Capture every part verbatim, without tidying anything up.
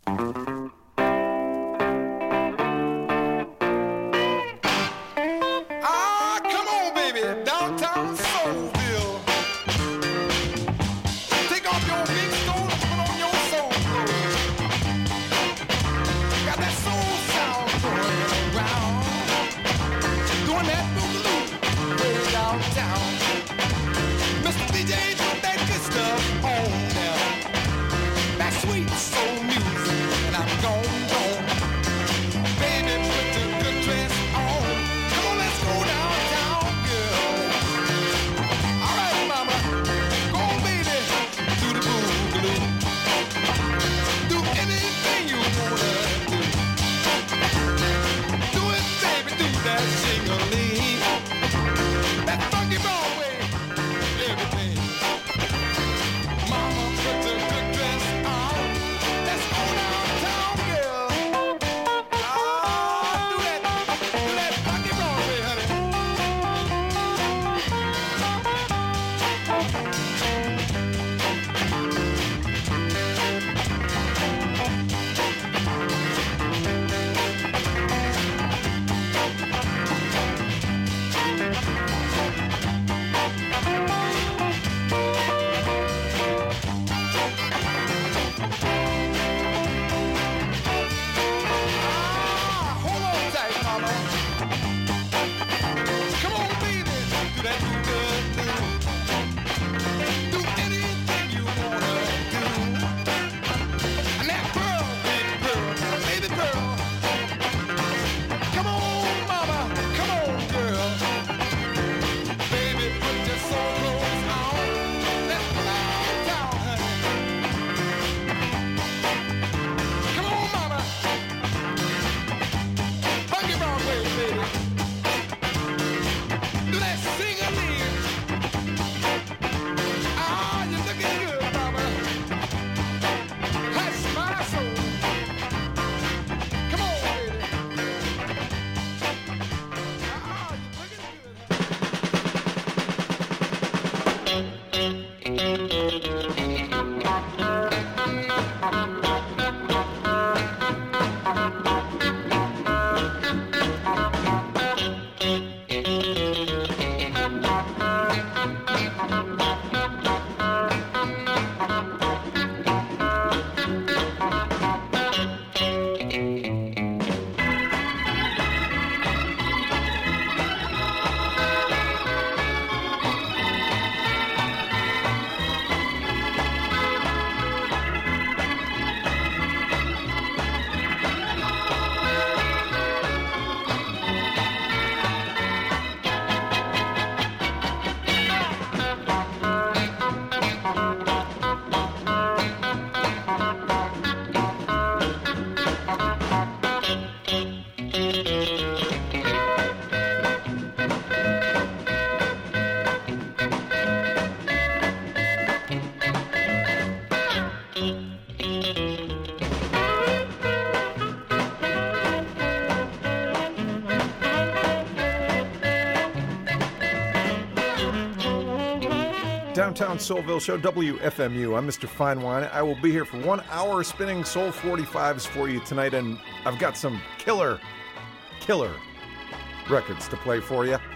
Downtown Soulville Show, W F M U. I'm Mister Finewine. I will be here for one hour spinning Soul forty-fives for you tonight, and I've got some killer, killer records to play for you.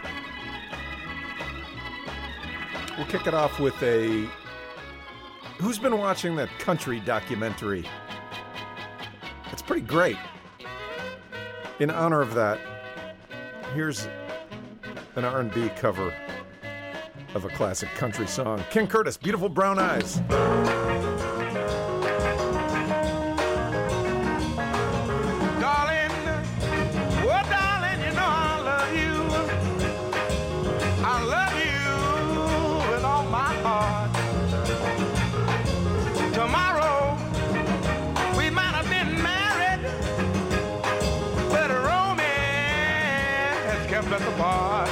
We'll kick it off with a... Who's been watching that country documentary? It's pretty great. In honor of that, here's an R and B cover of a classic country song. King Curtis, Beautiful Brown Eyes. Darling, oh darling, you know I love you. I love you with all my heart. Tomorrow we might have been married, but romance has kept us apart.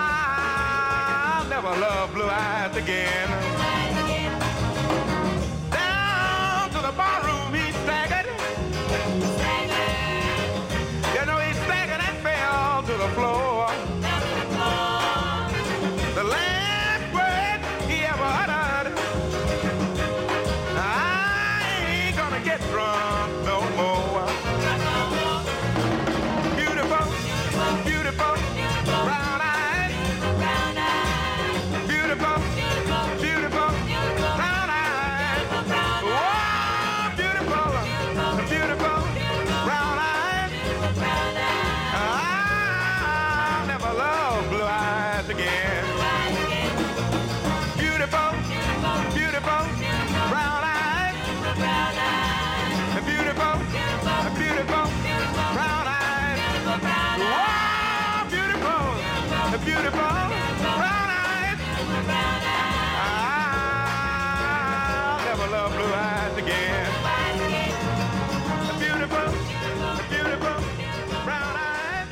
Again. blue eyes again. A beautiful, a beautiful brown eyes.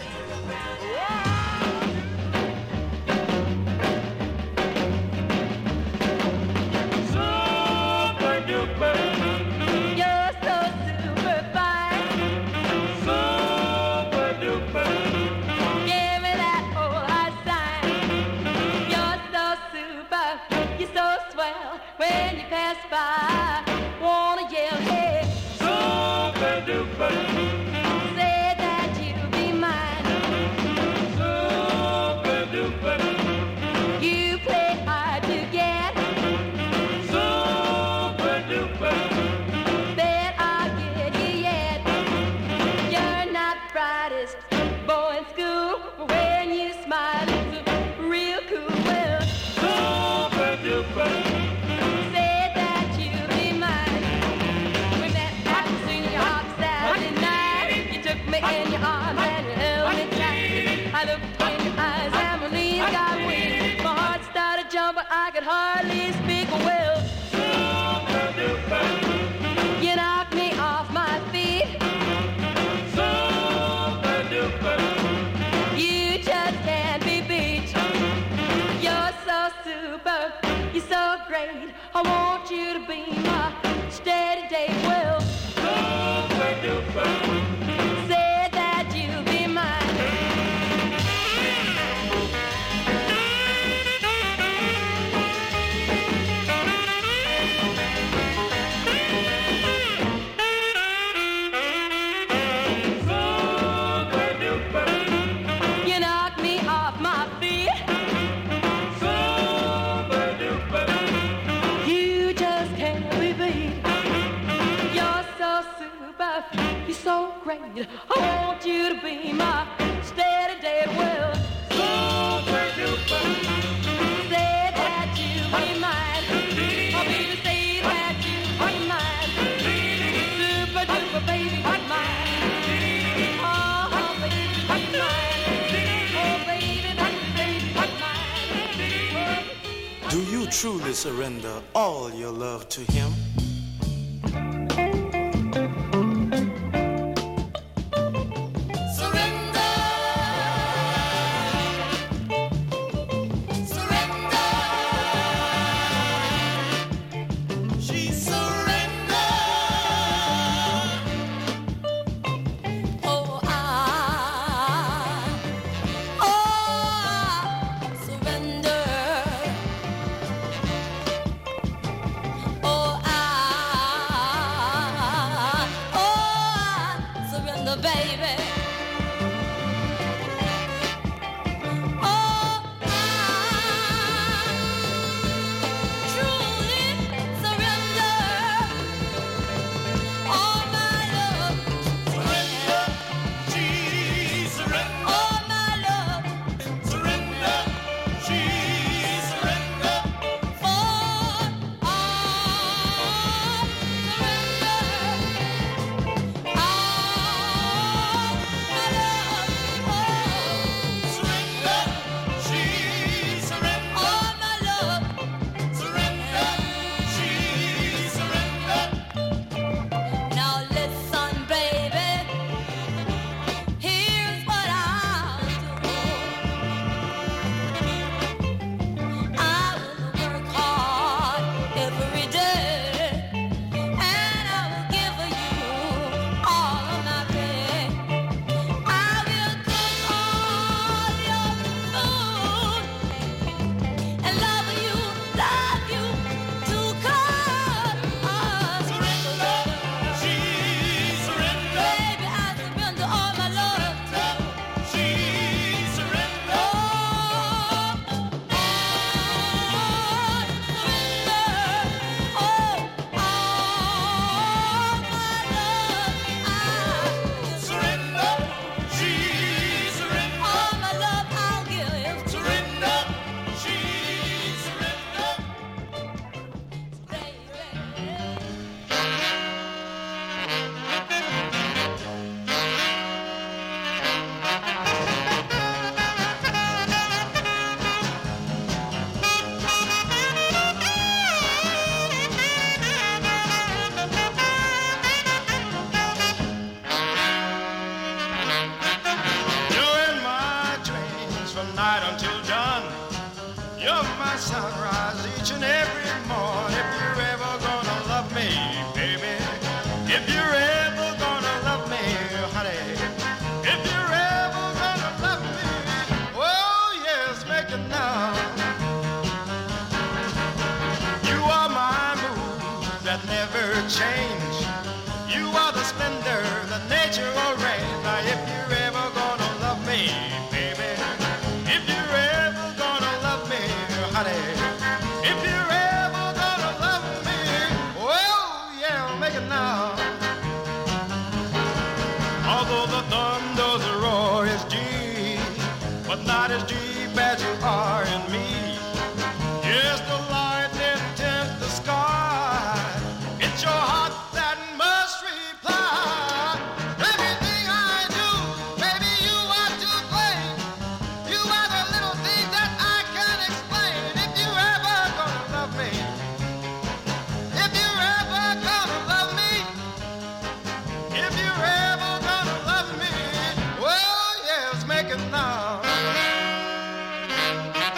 Super duper. You're so super fine. Super duper. Give me that old high sign. You're so super. You're so swell when you pass by. Wanna yell, hey. Super duper. Say that you'll be mine. Super duper. You play hard to get. Super duper. Bet I'll get you yet. You're not the brightest boy in school, but when you smile, it's real cool. Well, Super duper. say that you'll be mine. We met at the senior hop Saturday night. You took me in your arms and you held me tight. I looked in your eyes and my knees got weak. My heart started jumping, I could hardly speak. Well, Super duper. you knocked me off my feet. Super duper. You just can't be beat. You're so super, you're so great. I want you to be my steady day. Well, Super duper. say that you'll be mine. Super duper. You knocked me off my feet. Super duper. You just can't be beat. You're so super, you're so great. I want you to be my steady day. Well, Super duper. say that you'll be mine. Oh, baby, say that you'll be mine. Super duper, baby, be mine. Oh, oh, baby, be mine. Oh, baby, baby, baby, be mine. Do you truly surrender all your love to him? She surrendered. Oh, I, oh, I surrender. Oh, I. my sunrise each and every morning. If you're ever gonna love me, baby, if you're ever gonna love me, honey, if you're ever gonna love me, oh yes, make it now. You are my mood that never change. You are the splendor, the nature arranged. Now if you're ever gonna love me, baby, if you're ever gonna love me, honey, if you're ever gonna love me, well, yeah, make it now. Although the thunder's roar is deep, but not as deep as you are in me. Yes, the lightning tints the sky. It's your heart that must reply. Everything I do, baby, you are to blame. You are the little thing that I can't explain. If you're ever gonna love me, if you're ever gonna love me, if you're ever gonna love me, well, yes, make it now.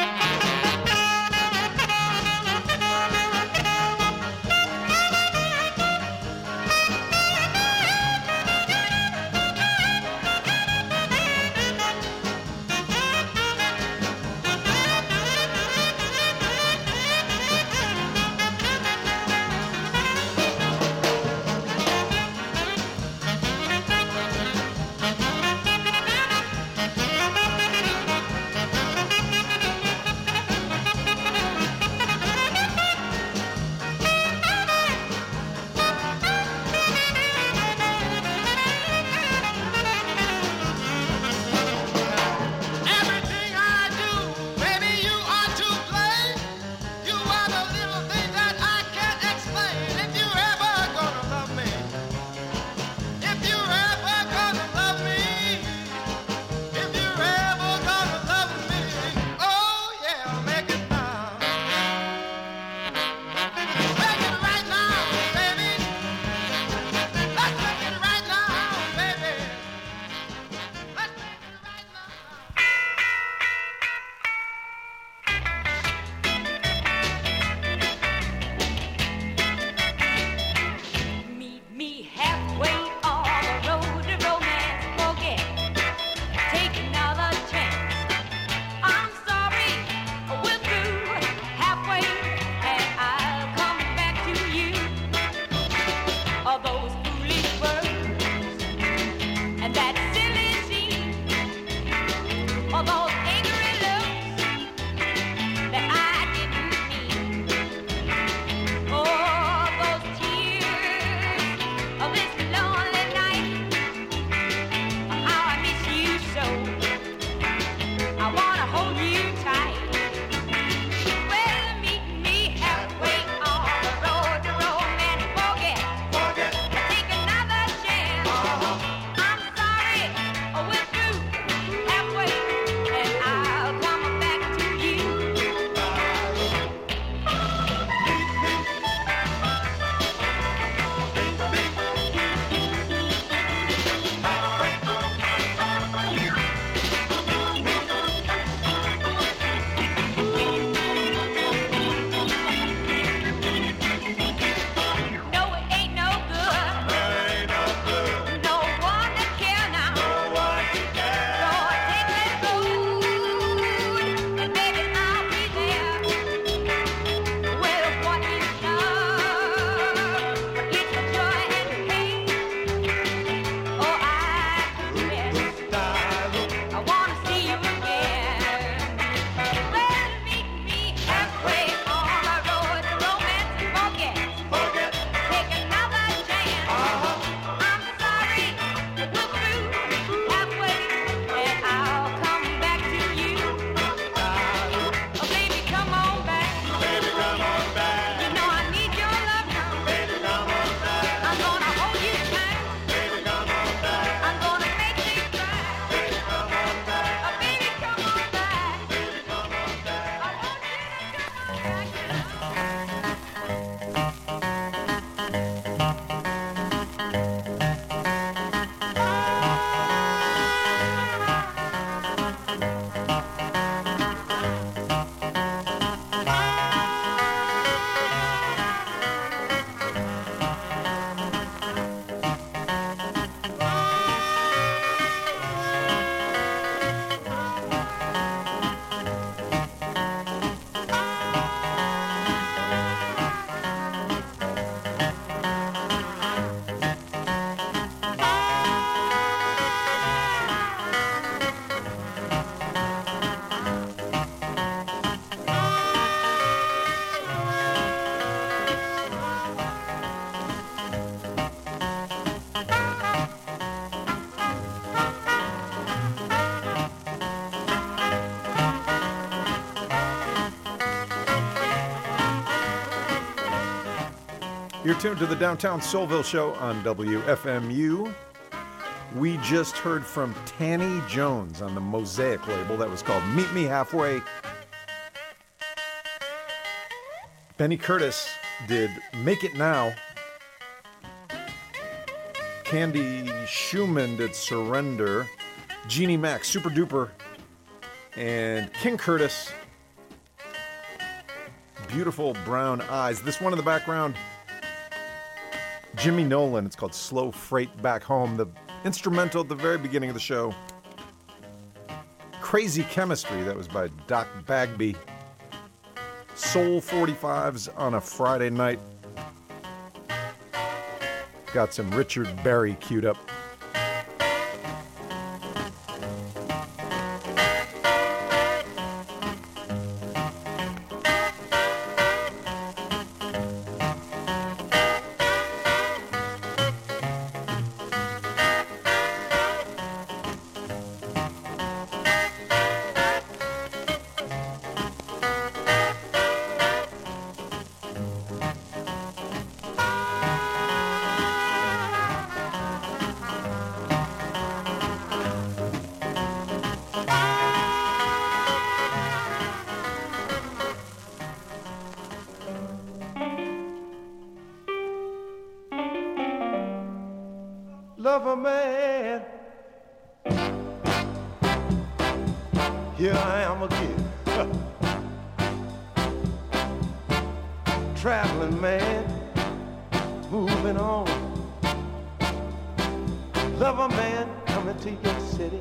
You're tuned to the Downtown Soulville Show on W F M U. We just heard from Tanny Jones on the Mosaic label. That was called Meet Me Halfway. Benny Curtis did Make It Now. Candy Schumann did Surrender. Jeannie Mac, Super Duper. And King Curtis, Beautiful Brown Eyes. This one in the background, Jimmy Nolan. It's called Slow Freight Back Home. The instrumental at the very beginning of the show, Crazy Chemistry. That was by Doc Bagby. Soul forty-fives on a Friday night. Got some Richard Berry queued up. Love a man. Here I am again. Traveling man, moving on. Love a man coming to your city.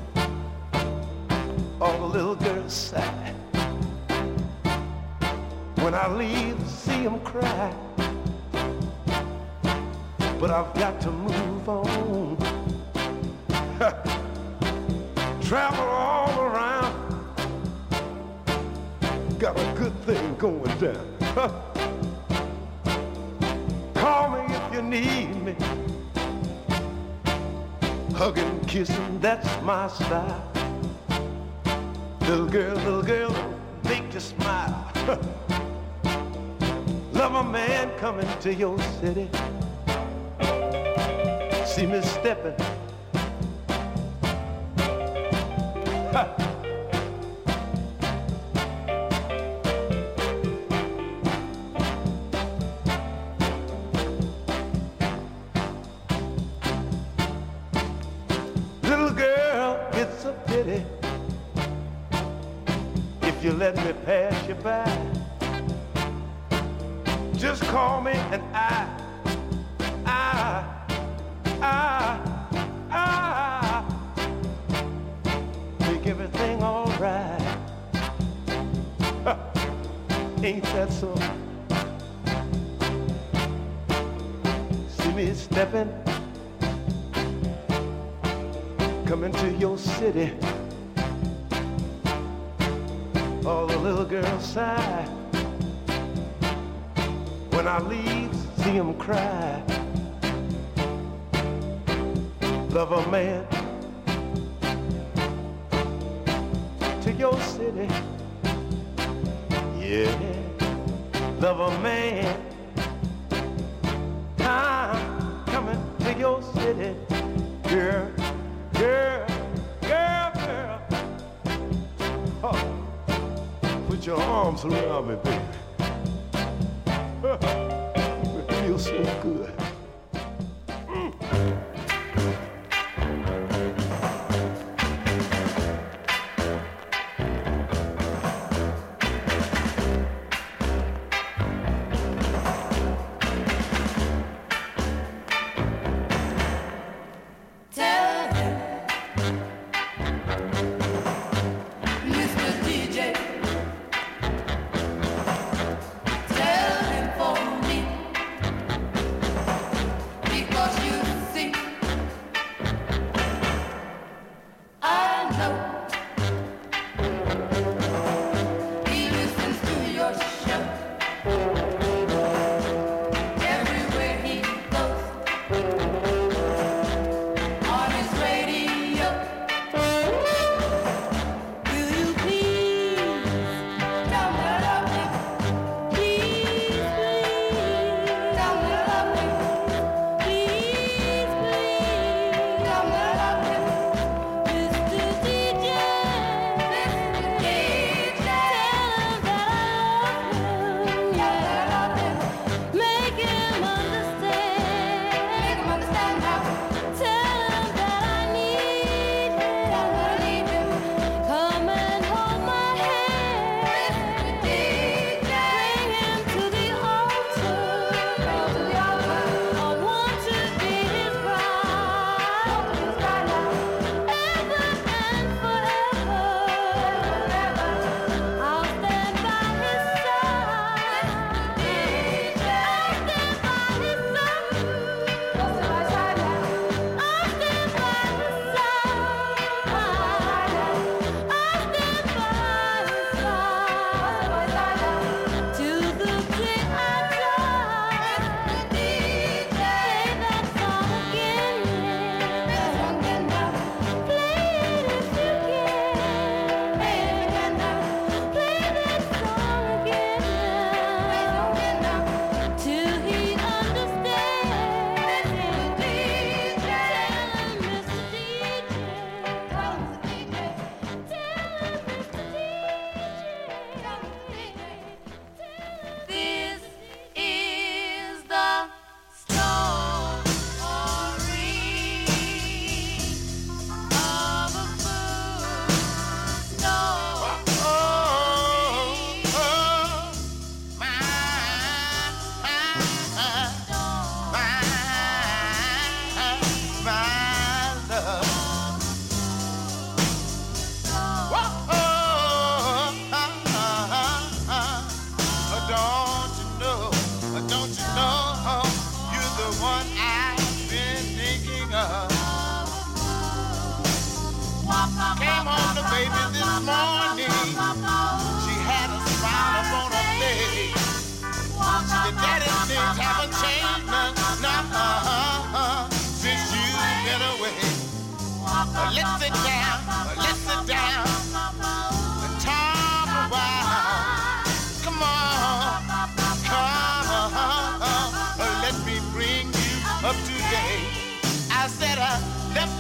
All the little girls sigh. When I leave, see them cry. But I've got to move on. Travel all around. Got a good thing going down. Call me if you need me. Hugging, kissing, that's my style. Little girl, little girl, make you smile. Love a man coming to your city. See me stepping. Ha. Little girl, it's a pity if you let me pass you by. Just call me and I, I, I, I make everything all right. Ain't that so? See me stepping, coming to your city. All the little girls sigh. When I leave, see them cry. Love a man to your city. Yeah, love a man. Time coming to your city. Girl, girl, girl, girl. Oh, put your arms around me, baby. It feels so good.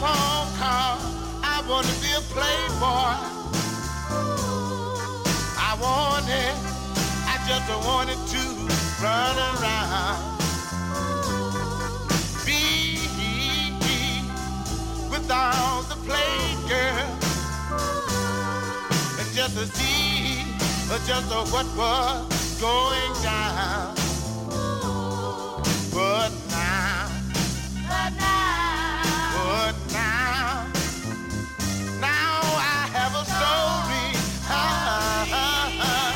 phone call. I want to be a playboy. I wanted, I just wanted to run around. Be with all the playgirls. And just to see just what was going down. But now, but now, but now, now I have a story. Ah, ah, ah.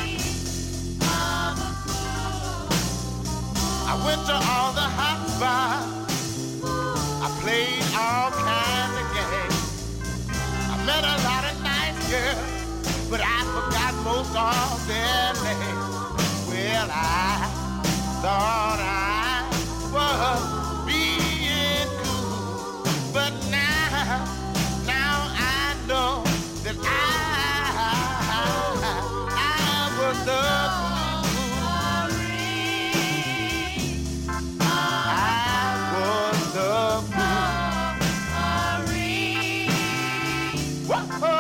I went to all the hot bars. I played all kinds of games. I met a lot of nice girls, but I forgot most of their names. Well, I thought I was being cool, but now, now I know that I, I was the fool. I was the fool. Whoa.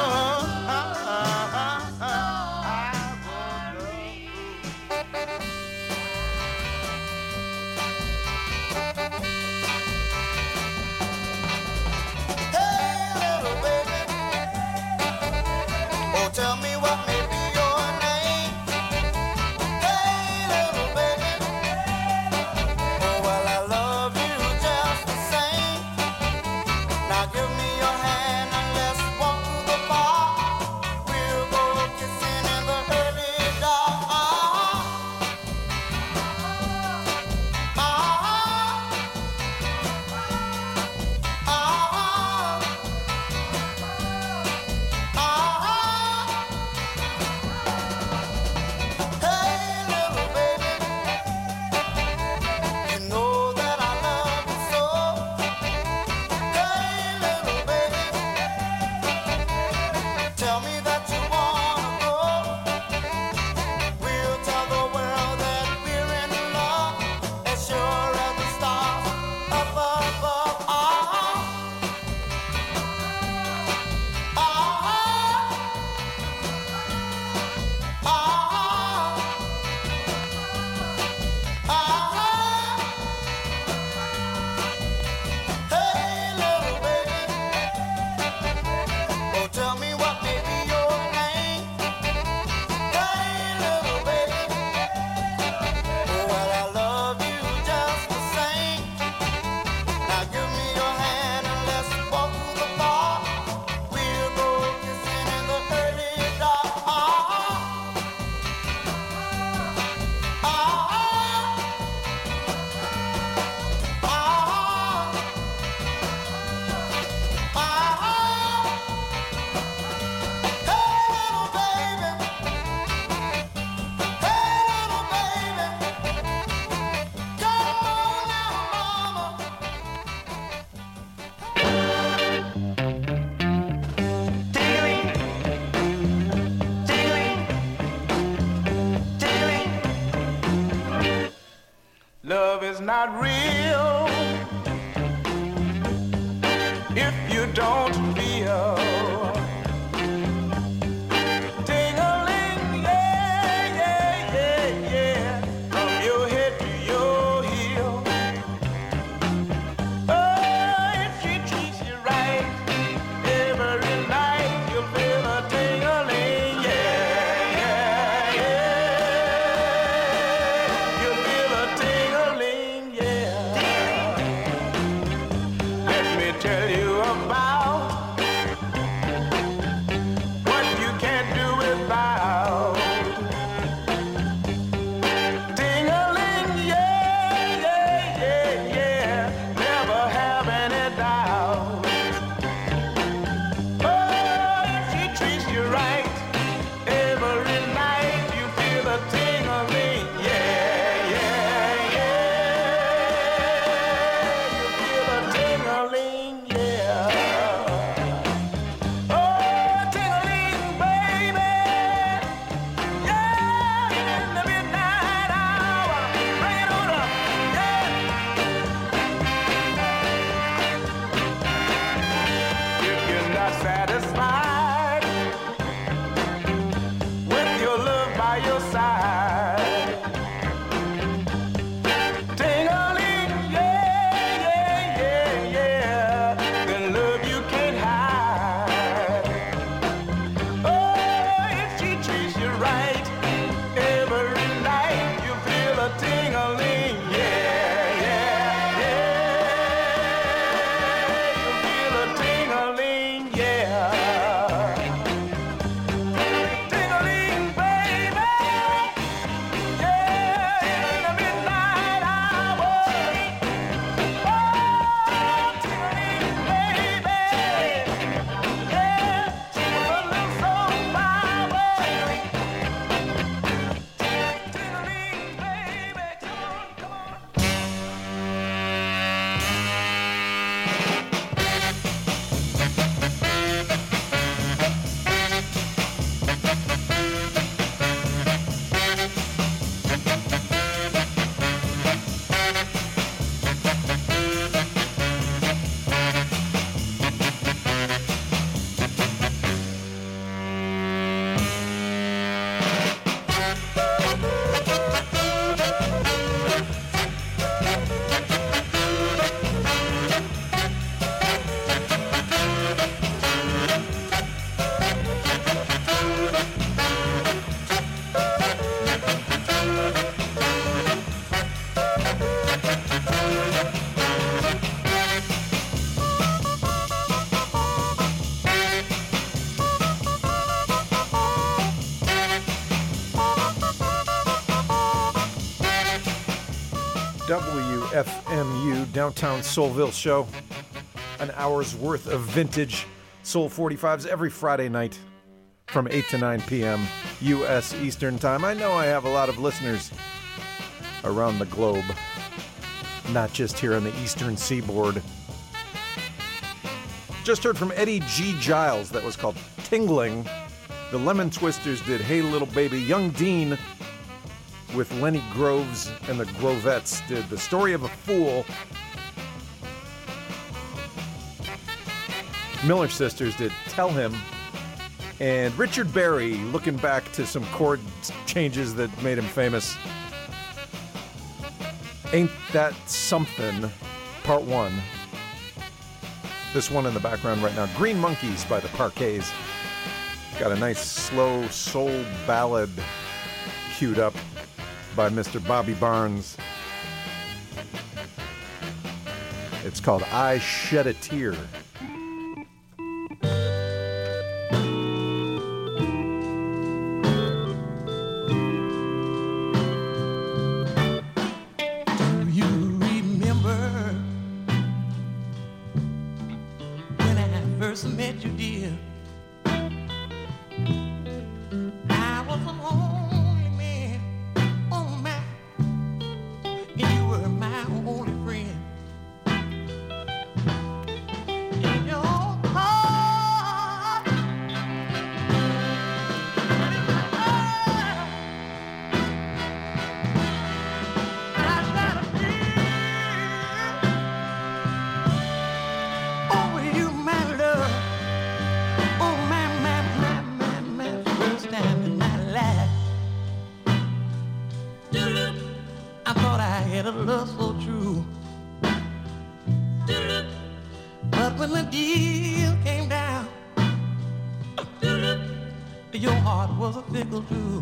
Love is not real if you don't feel. Ting-a-ling, yeah, yeah, yeah, yeah, from your head to your heel. Oh, if she treats you right, every night you'll feel a ting-a-ling, yeah, yeah, yeah. You'll feel a ting-a-ling, yeah. Let me tell you about W F M U, Downtown Soulville Show. An hour's worth of vintage Soul forty-fives every Friday night from eight to nine p.m. U S Eastern Time. I know I have a lot of listeners around the globe, not just here on the Eastern Seaboard. Just heard from Eddie G. Giles. That was called Tingling. The Lemon Twisters did Hey Little Baby. Young Dean with Lenny Groves and the Grovettes did The Story of a Fool. Miller Sisters did Tell Him. And Richard Berry, looking back to some chord changes that made him famous. Ain't That Something, Part One. This one in the background right now, Green Monkeys by the Parquets. Got a nice slow soul ballad queued up by Mister Bobby Barnes. It's called I Shed a Tear. Do you remember when I first met you, dear? I was a lonely man. Oh my, and you were my only friend. In your heart, and in my heart, I got a fear over you, my love. Oh my, my, my, my, my, first time in my life. I thought I had a love so true, but when the deal came down, your heart was a fickle too.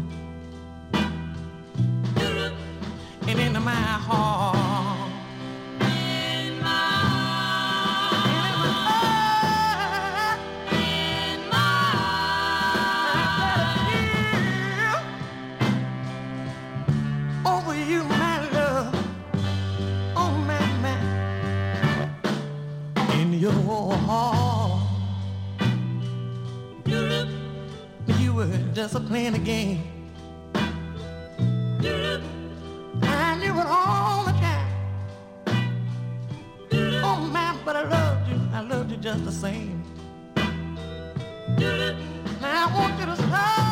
And into my heart, in my heart, in my heart, over you, my love. Oh, my, my. In your heart, you were just a playing a game. I knew it all the time. Oh, my, but I loved you. I loved you just the same. Now I want you to stop.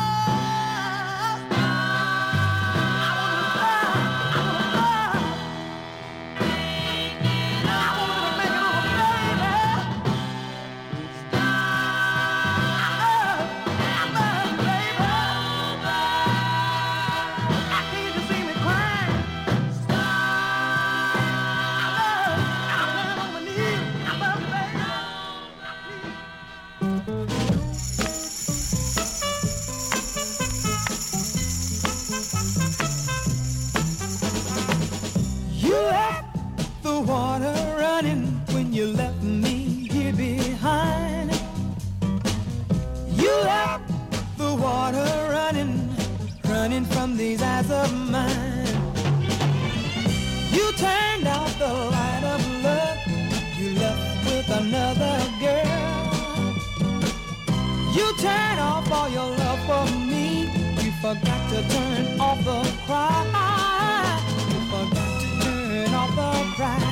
You left the water running when you left me here behind. You left the water running, running from these eyes of mine. You turned out the light of love, you left with another girl. You turned off all your love for me, you forgot to turn off the cry. You forgot to turn off the cry.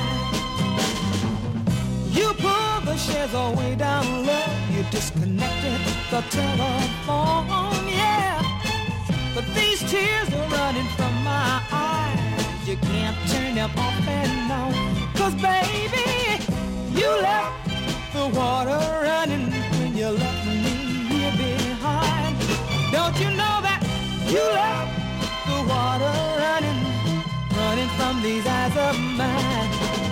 You pulled the shares away down low, you disconnected the telephone, yeah. But these tears are running from my eyes, you can't turn them off and on. Cause baby, you left the water running when you left me here behind. Don't you know that you left the water running, running from these eyes of mine?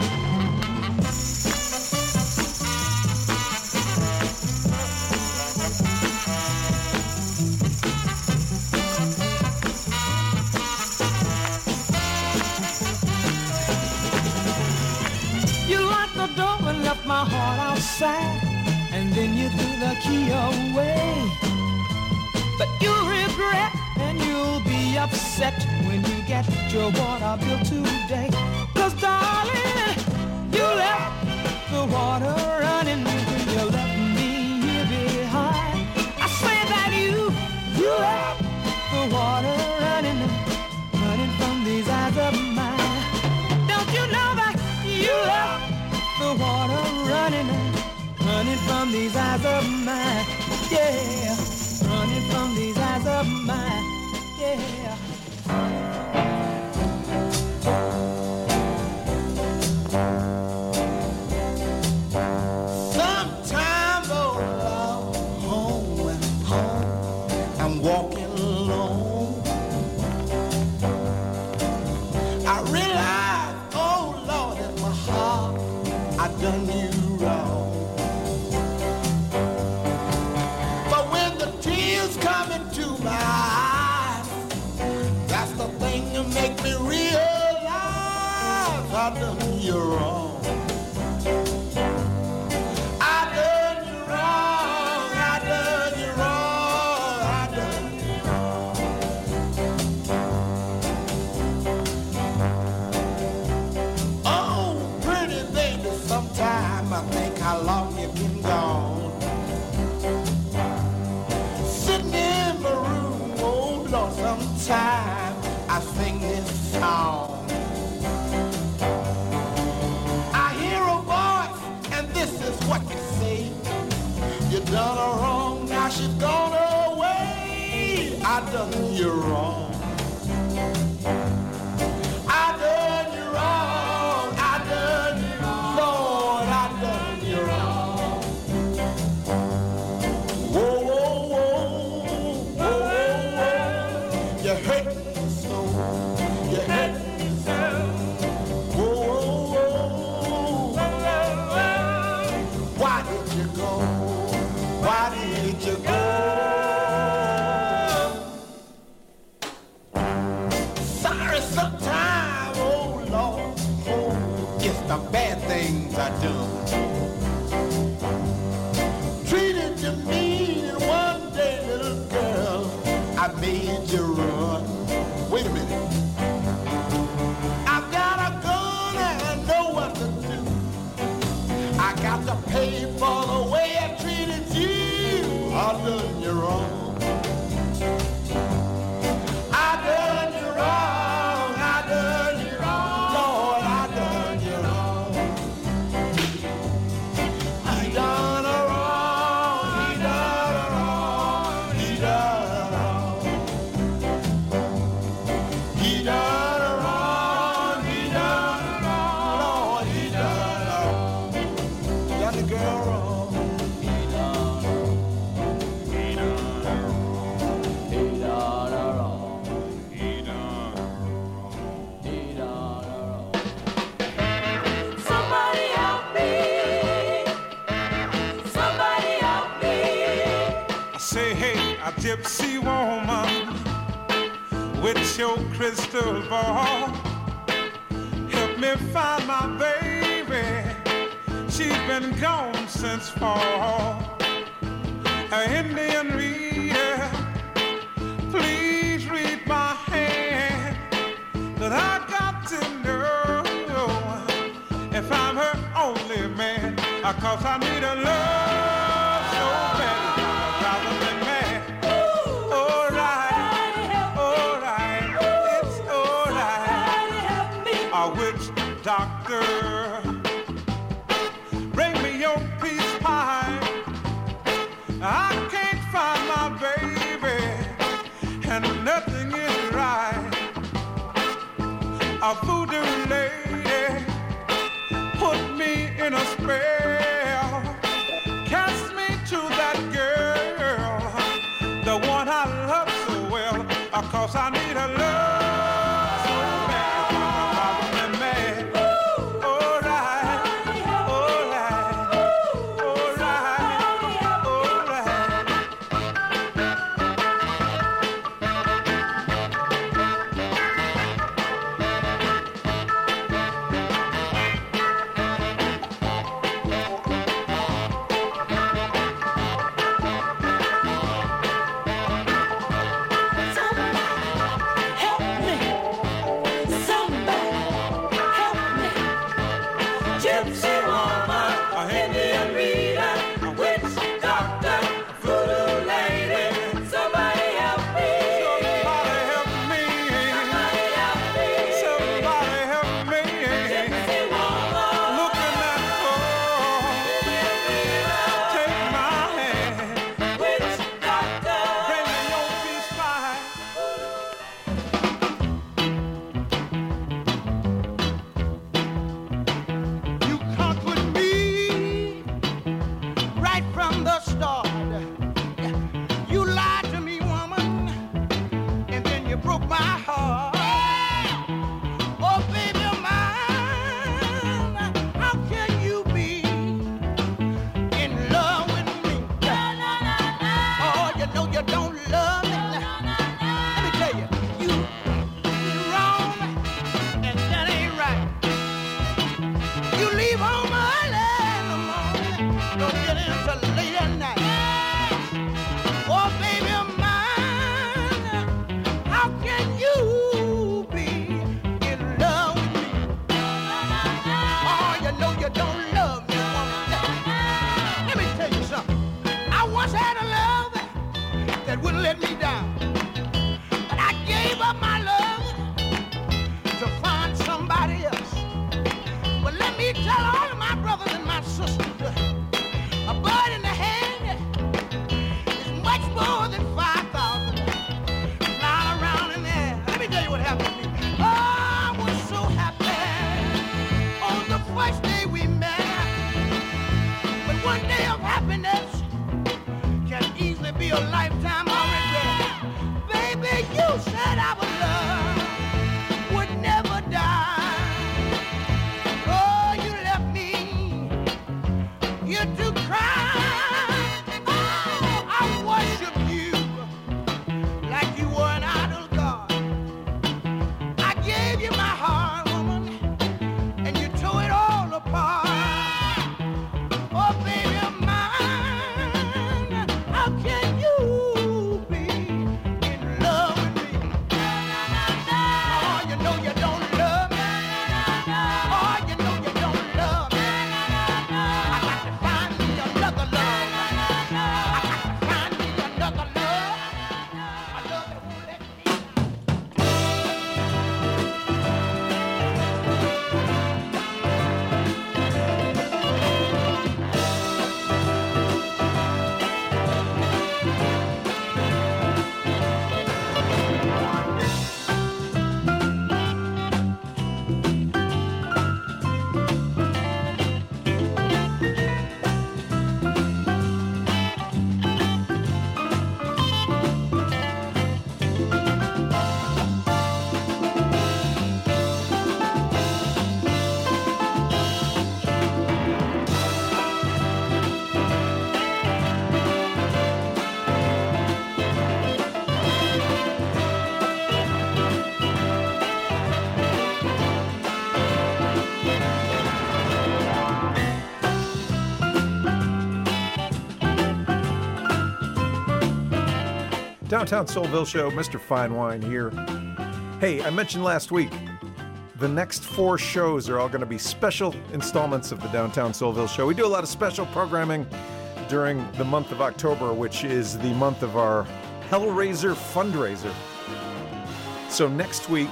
left my heart outside, and then you threw the key away. But you'll regret and you'll be upset when you get your water bill today. 'Cause darling, you left the water running when you left me here behind. I say that you, you left the water running, running from these eyes of mine. Don't you know that you left the water running, running from these eyes of mine? Yeah, running from these eyes of mine. Yeah. Sometime, oh Lord, home and home, I'm walking alone. I realize, oh Lord, in my heart, I done you wrong. But when the tears come into my eyes, that's the thing that make me realize I done you wrong. I done you wrong, I done you wrong, I done you wrong. Oh, pretty baby, sometime I think how long you've been gone. Sitting in my room, oh Lord, sometime I sing this song. I hear a voice, and this is what you say. You done her wrong, now she's gone away. I done you wrong. I done you wrong. I done you wrong. Lord, I done you wrong. Whoa, whoa, whoa, whoa, whoa, whoa. You hurt me so. You hurt me so. Whoa, whoa, whoa. Why did you go? Why did you go? Sorry sometime, oh Lord, oh, it's the bad things I do. Treated you mean, and one day, little girl, I made you run. Wait a minute. I've got a gun and I know what to do. I got to pay for the way I treated you. I done you wrong. I done you wrong. I done you wrong. Lord, I done you wrong. He done her wrong. He done her wrong. He done her wrong. He done her wrong. He done her wrong. Lord, he done her wrong. Done the girl wrong. He done her wrong. He done her wrong. He done her wrong. He done her wrong. He done her wrong. Somebody help me. Somebody help me. I say, hey, a gypsy woman with your crystal ball, help me find my baby. She's been gone since fall. An Indian reader, please read my hand, that I got to know if I'm her only man, cause I need a love so bad, it's driving me mad. Alright, alright, it's alright. A witch doctor, bring me your peace pie. I can't find my baby, and nothing is right. A voodoo lady put me in a spell, cast me to that girl, the one I love so well, cause I need a love so bad, driving me mad. Alright, alright, alright, alright. gypsy woman, a Indian reader, witch doctor, voodoo lady. Somebody help me. Somebody help me. Somebody help me. Somebody help me. Gypsy woman, Looking at her. Indian reader, Take my hand. witch doctor. Bring me your peace pie. You conquered me right from the start. You lied to me, woman, and then you broke my heart. Oh, baby of mine, how can you be in love with me? Oh, you know you don't love me. Let me tell you, you you wrong, and that ain't right. You leave home early in the morning, don't get in till late at night. Oh, baby of mine, how can you be in love with me? Oh, you know you don't love me, woman. Let me tell you something. I once had a love that wouldn't let me down, but I gave up my love to find somebody else. Well, let me tell all of my brothers and my sisters, a bird in the hand is much more than five thousand flying around in the air. Let me tell you what happened to me. Oh, I was so happy on the first day we met, but one day of happiness can easily be a lifetime of regret. Baby, you said our love would never die. Oh, you left me here to cry. Oh, I worship you like you were an idol god. I gave you my heart, woman, and you tore it all apart. Oh, baby of mine, how can you be in love with me? Oh, you know you don't love me. Oh, you know you don't love me. I got to find me another love. I got to find me another love. A love that won't let me down. Downtown Soulville Show, Mister Fine Wine here. Hey, I mentioned last week, the next four shows are all going to be special installments of the Downtown Soulville Show. We do a lot of special programming during the month of October, which is the month of our Hellraiser fundraiser. So next week,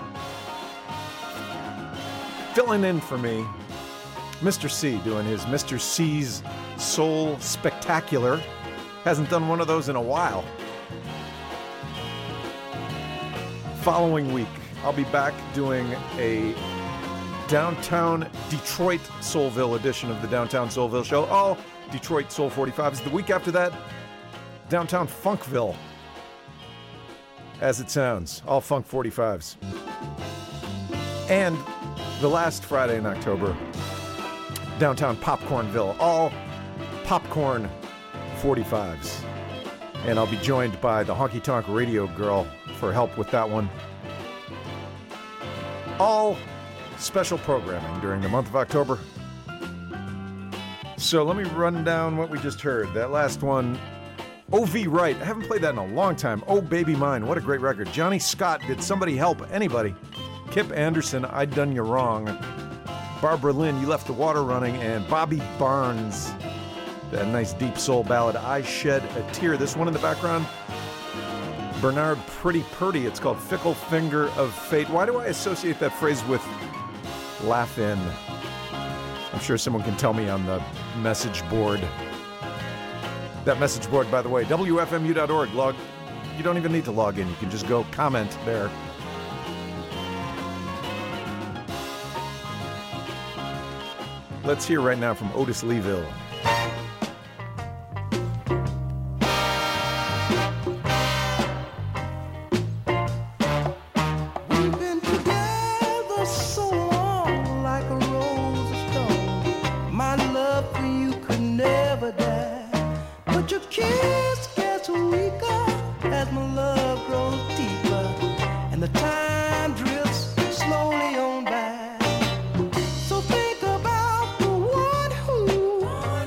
filling in for me, Mister C doing his Mister C's Soul Spectacular. Hasn't done one of those in a while. Following week, I'll be back doing a Downtown Detroit Soulville edition of the Downtown Soulville Show. All Detroit Soul forty-fives. The week after that, Downtown Funkville. As it sounds, all Funk forty-fives. And the last Friday in October, Downtown Popcornville. All Popcorn forty-fives. And I'll be joined by the Honky Tonk Radio Girl for help with that one. All special programming during the month of October. So let me run down what we just heard. That last one, O V Wright. I haven't played that in a long time. Oh Baby Mine, what a great record. Johnny Scott, Did Somebody Help Anybody? Kip Anderson, I Done You Wrong. Barbara Lynn, You Left the Water Running, and Bobby Barnes, that nice deep soul ballad, I Shed a Tear. This one in the background, Bernard Pretty Purdy. It's called Fickle Finger of Fate. Why do I associate that phrase with Laugh-In? I'm sure someone can tell me on the message board. That message board, by the way, W F M U dot org. Log. You don't even need to log in. You can just go comment there. Let's hear right now from Otis Leeville. We've been together so long, like a rose of stone. My love for you could never die, but your kiss gets weaker as my love grows deeper, and the time drifts slowly on by. So think about the one who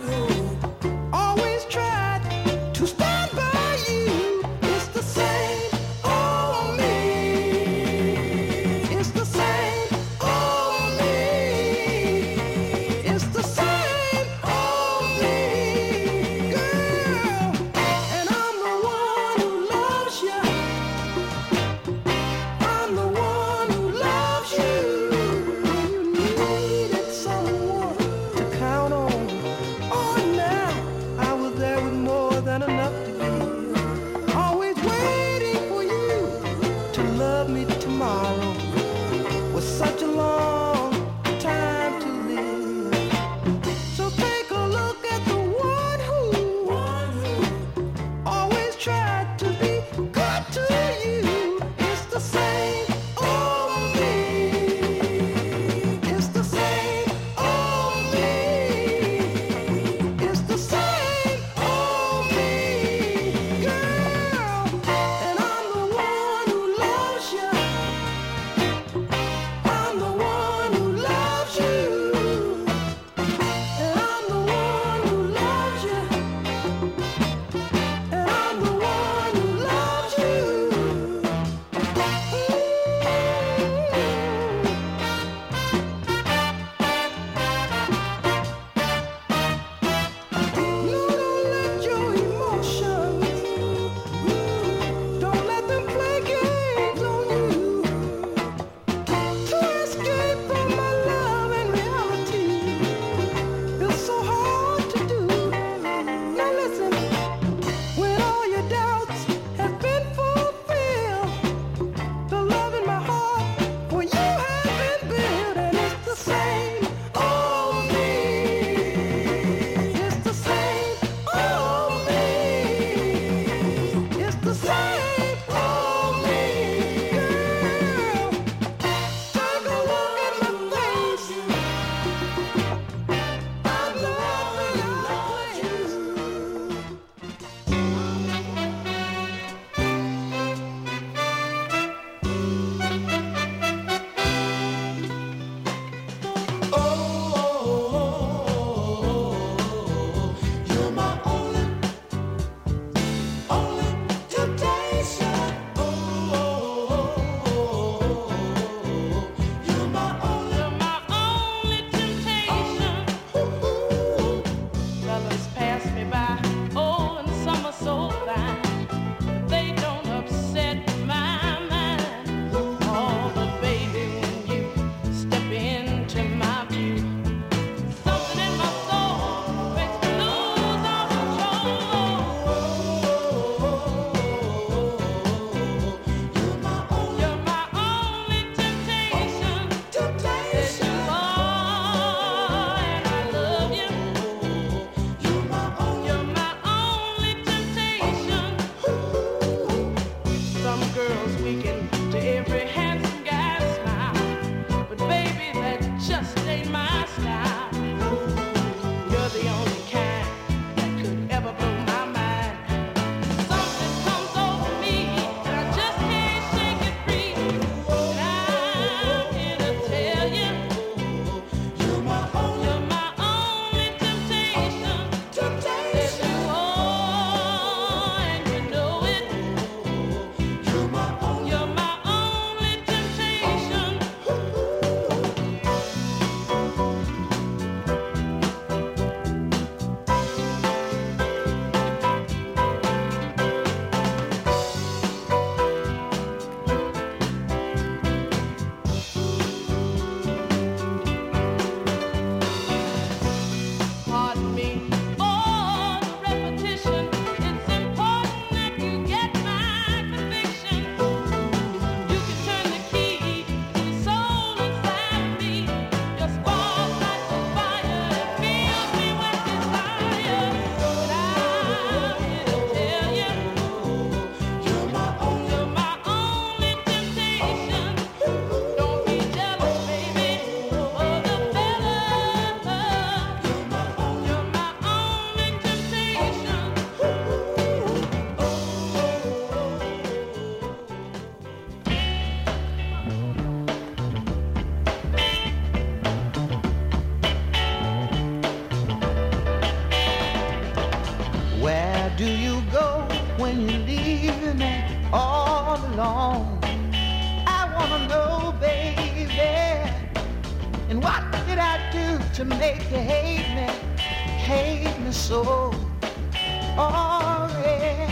long. I wanna know, baby, and what did I do to make you hate me, hate me so? Oh, yeah.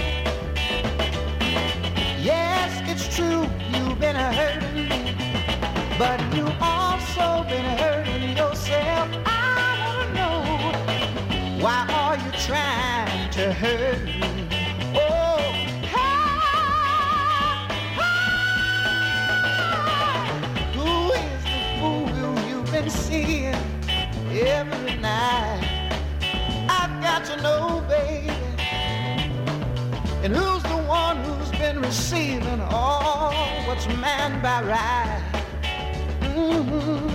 Yes, it's true, you've been hurting me, but you also been hurting yourself. I wanna know, why are you trying to hurt me? Oh, hey, hey. Who is the fool you've been seeing every night? I've got to know, baby. And who's the one who's been receiving all what's man by right? Mm-hmm.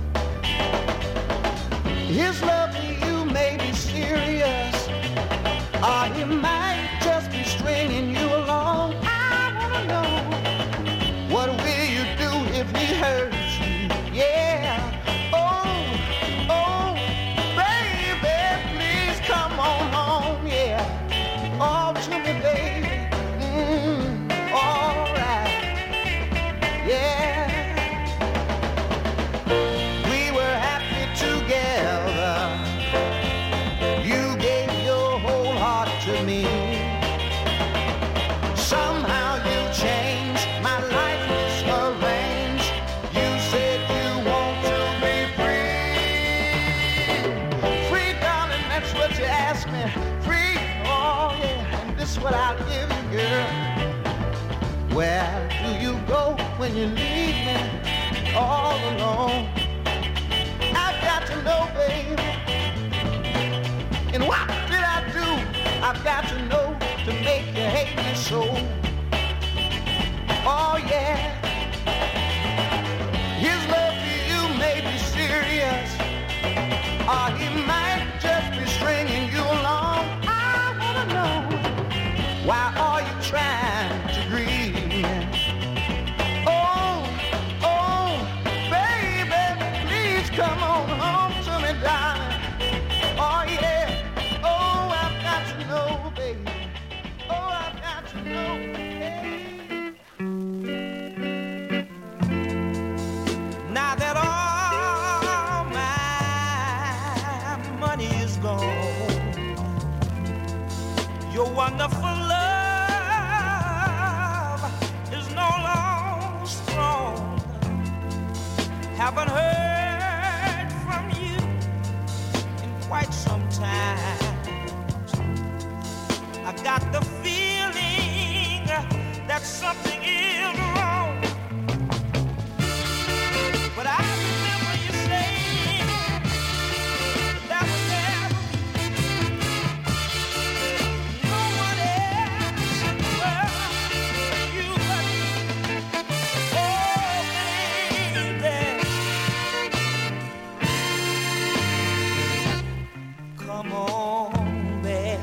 His love to you may be serious, or he might just be stringing you along. I wanna know, what will you do if he hurts you? Yeah. Oh, oh, baby, please come on home, yeah. All to me, baby. Mm, all right. Yeah. We were happy together. You gave your whole heart to me. Somehow you changed, my life was arranged. You said you want to be free. Free, darling, that's what you asked me. Free, oh yeah, and this is what I'll give you, girl. Where do you go when you leave me all alone? I've got to know, baby. And what did I do? I've got to know to make you hate me so. Oh yeah. His love for you may be serious, or he might just be stringing you along. I wanna know, why are you trying to grieve me? Oh, oh, baby, please come on home to me, darling. Oh yeah. Oh, I've got to know, baby. Oh, I've got to know. Hey. Now that all my money is gone, your wonderful love is no longer strong. Haven't heard from you in quite some time. I got the feeling that something is wrong. But I remember you saying that was never no one else in the world you but oh baby, come on, baby.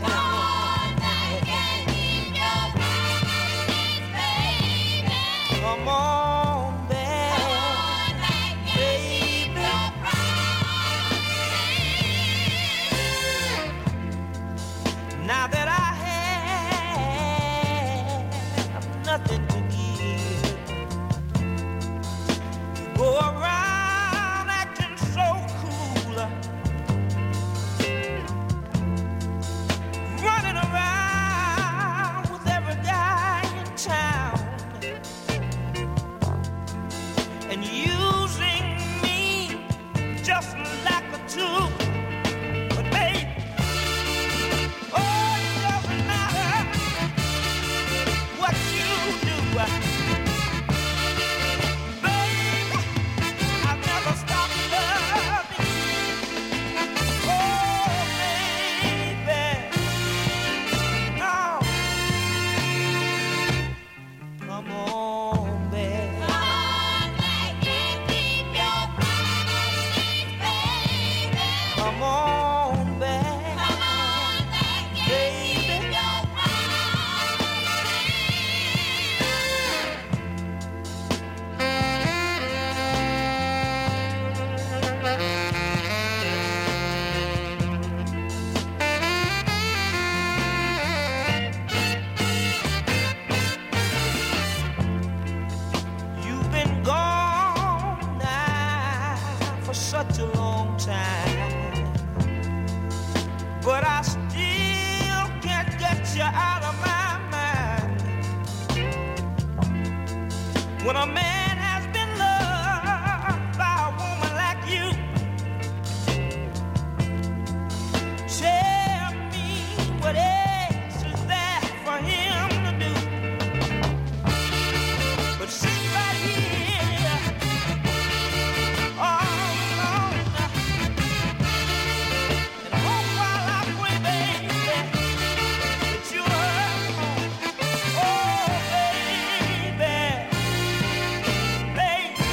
Come on, baby. Now that I have nothing to give, you go around acting so cool, running around with every guy in town, and using me just like a tool. But babe, oh, it doesn't matter what you do. Babe, I've never stopped loving you. Oh, baby, no. Come on, baby. When a man has been loved by a woman like you, tell me what else is there for him to do but sit right here all alone and hope while I pray, baby, that you'll hurt home. Oh, baby, baby,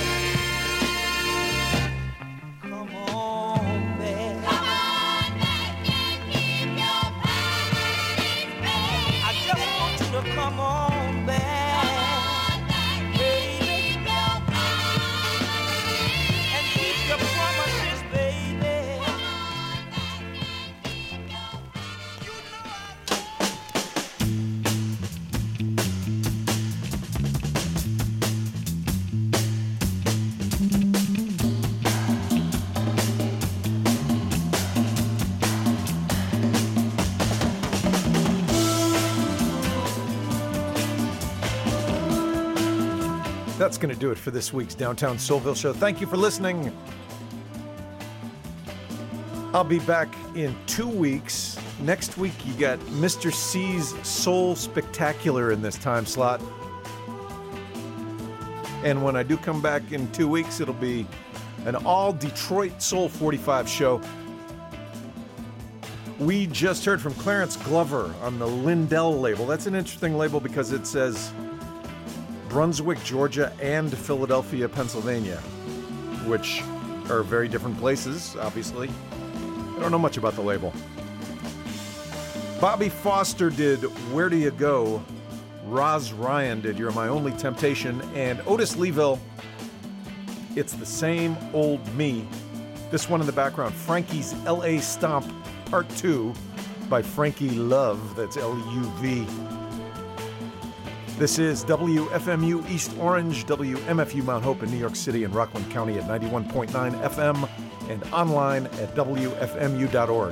come on, baby. I just want you to come on back, baby, and keep your promises, baby. You know That's going to do it for this week's Downtown Soulville show. Thank you for listening. I'll be back in two weeks. Next week, you got Mister C's Soul Spectacular in this time slot. And when I do come back in two weeks, it'll be an all Detroit Soul forty-five show. We just heard from Clarence Glover on the Lindell label. That's an interesting label because it says Brunswick, Georgia, and Philadelphia, Pennsylvania, which are very different places, obviously. I don't know much about the label. Bobby Foster did Where Do You Go? Roz Ryan did You're My Only Temptation, and Otis Leaville, It's the Same Old Me. This one in the background, Frankie's L A Stomp Part two by Frankie Love, that's L U V. This is W F M U East Orange, W M F U Mount Hope in New York City and Rockland County at ninety-one point nine F M and online at W F M U dot org.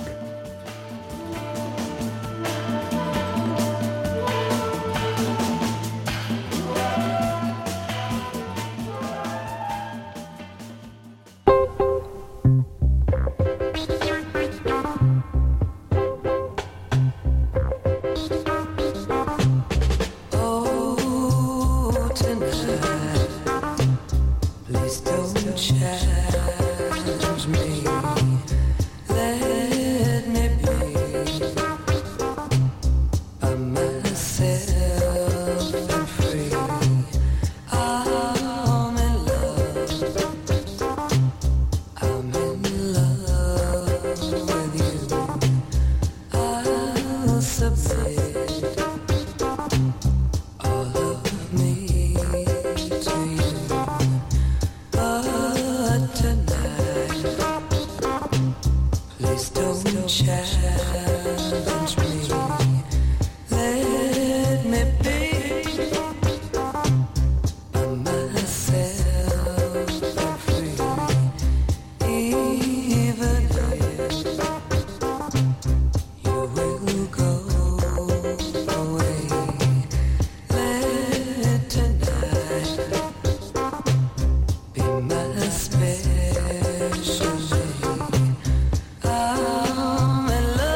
Special day, I'm in love.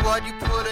what you put